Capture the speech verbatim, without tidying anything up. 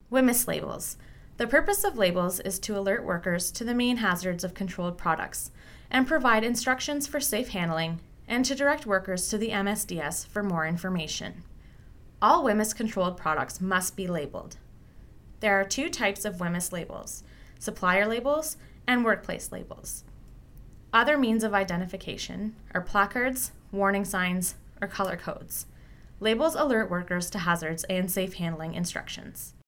WHMIS labels. The purpose of labels is to alert workers to the main hazards of controlled products and provide instructions for safe handling and to direct workers to the M S D S for more information. All WHMIS controlled products must be labeled. There are two types of WHMIS labels, supplier labels and workplace labels. Other means of identification are placards, warning signs, or color codes. Labels alert workers to hazards and safe handling instructions.